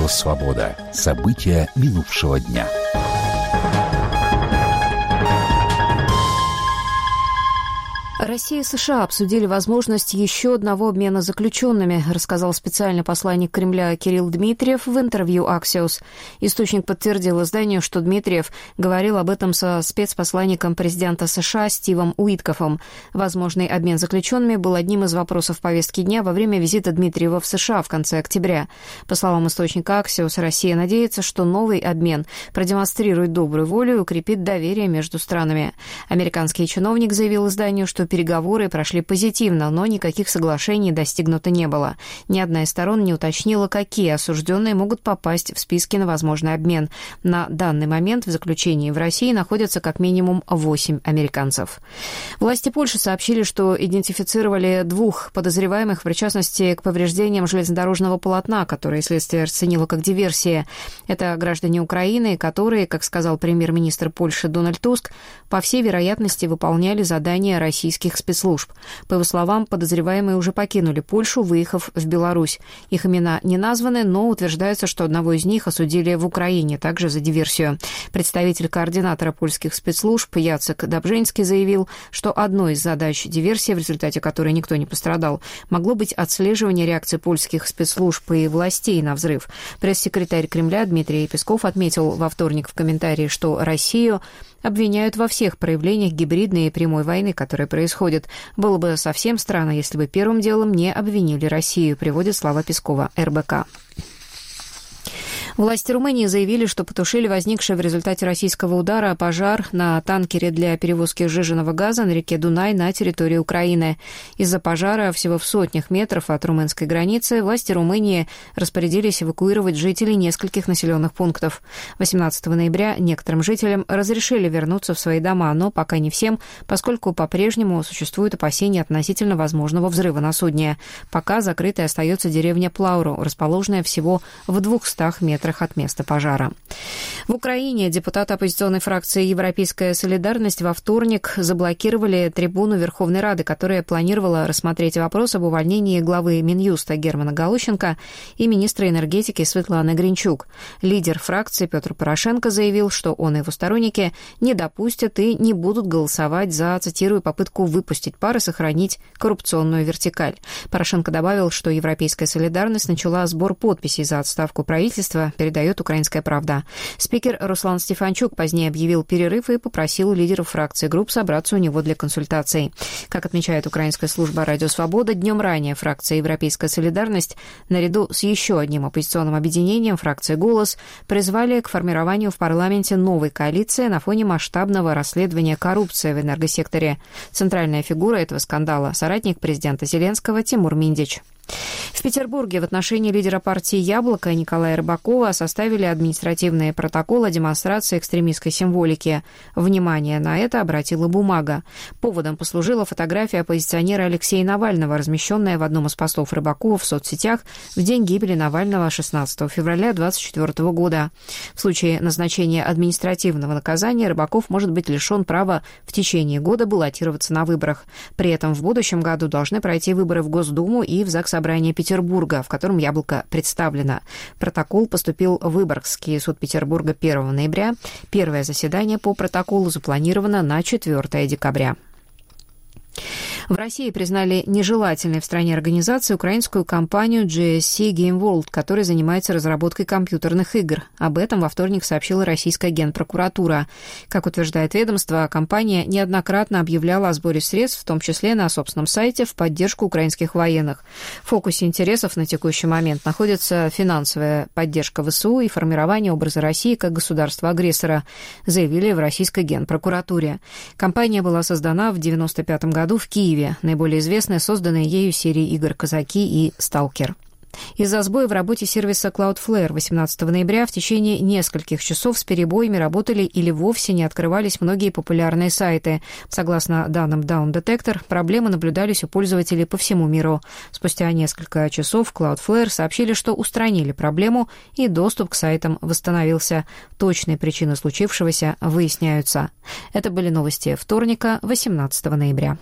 Радио «Свобода». События минувшего дня. Россия и США обсудили возможность еще одного обмена заключенными, рассказал специальный посланник Кремля Кирилл Дмитриев в интервью Axios. Источник подтвердил изданию, что Дмитриев говорил об этом со спецпосланником президента США Стивом Уиткофом. Возможный обмен заключенными был одним из вопросов повестки дня во время визита Дмитриева в США в конце октября. По словам источника Axios, Россия надеется, что новый обмен продемонстрирует добрую волю и укрепит доверие между странами. Американский чиновник заявил изданию, что переговоры прошли позитивно, но никаких соглашений достигнуто не было. Ни одна из сторон не уточнила, какие осужденные могут попасть в списки на возможный обмен. На данный момент в заключении в России находятся как минимум 8 американцев. Власти Польши сообщили, что идентифицировали 2 подозреваемых в причастности к повреждениям железнодорожного полотна, которые следствие расценило как диверсия. Это граждане Украины, которые, как сказал премьер-министр Польши Дональд Туск, по всей вероятности выполняли задания российских спецслужб. По его словам, подозреваемые уже покинули Польшу, выехав в Беларусь. Их имена не названы, но утверждается, что одного из них осудили в Украине, также за диверсию. Представитель координатора польских спецслужб Яцек Добженский заявил, что одной из задач диверсии, в результате которой никто не пострадал, могло быть отслеживание реакции польских спецслужб и властей на взрыв. Пресс-секретарь Кремля Дмитрий Песков отметил во вторник в комментарии, что Россию обвиняют во всех проявлениях гибридной и прямой войны, которая происходит. Было бы совсем странно, если бы первым делом не обвинили Россию, приводит слова Пескова РБК. Власти Румынии заявили, что потушили возникший в результате российского удара пожар на танкере для перевозки сжиженного газа на реке Дунай на территории Украины. Из-за пожара всего в сотнях метров от румынской границы власти Румынии распорядились эвакуировать жителей нескольких населенных пунктов. 18 ноября некоторым жителям разрешили вернуться в свои дома, но пока не всем, поскольку по-прежнему существуют опасения относительно возможного взрыва на судне. Пока закрытой остается деревня Плауру, расположенная всего в 200 метрах от места пожара. В Украине депутаты оппозиционной фракции «Европейская солидарность» во вторник заблокировали трибуну Верховной Рады, которая планировала рассмотреть вопрос об увольнении главы Минюста Германа Галущенко и министра энергетики Светланы Гринчук. Лидер фракции Петр Порошенко заявил, что он и его сторонники не допустят и не будут голосовать за, цитирую, попытку выпустить пар и сохранить коррупционную вертикаль. Порошенко добавил, что Европейская солидарность начала сбор подписей за отставку правительства, передает «Украинская правда». Спикер Руслан Стефанчук позднее объявил перерыв и попросил лидеров фракций и групп собраться у него для консультаций. Как отмечает украинская служба «Радио Свобода», днем ранее фракция «Европейская солидарность» наряду с еще одним оппозиционным объединением, фракцией «Голос», призвали к формированию в парламенте новой коалиции на фоне масштабного расследования коррупции в энергосекторе. Центральная фигура этого скандала – соратник президента Зеленского Тимур Миндич. В Петербурге в отношении лидера партии «Яблоко» Николая Рыбакова составили административный протокол о демонстрации экстремистской символики. Внимание на это обратила «Бумага». Поводом послужила фотография оппозиционера Алексея Навального, размещенная в одном из постов Рыбакова в соцсетях в день гибели Навального 16 февраля 2024 года. В случае назначения административного наказания Рыбаков может быть лишен права в течение года баллотироваться на выборах. При этом в будущем году должны пройти выборы в Госдуму и в Заксобрание Петербурга, в котором «Яблоко» представлено. Протокол поступил в Выборгский суд Петербурга 1 ноября. Первое заседание по протоколу запланировано на 4 декабря. В России признали нежелательной в стране организации украинскую компанию GSC Game World, которая занимается разработкой компьютерных игр. Об этом во вторник сообщила российская генпрокуратура. Как утверждает ведомство, компания неоднократно объявляла о сборе средств, в том числе на собственном сайте, в поддержку украинских военных. В фокусе интересов на текущий момент находится финансовая поддержка ВСУ и формирование образа России как государства-агрессора, заявили в российской генпрокуратуре. Компания была создана в 1995 году в Киеве. Наиболее известны созданные ею серии игр «Казаки» и «Сталкер». Из-за сбоя в работе сервиса Cloudflare 18 ноября в течение нескольких часов с перебоями работали или вовсе не открывались многие популярные сайты. Согласно данным Down Detector, проблемы наблюдались у пользователей по всему миру. Спустя несколько часов Cloudflare сообщили, что устранили проблему и доступ к сайтам восстановился. Точные причины случившегося выясняются. Это были новости вторника, 18 ноября.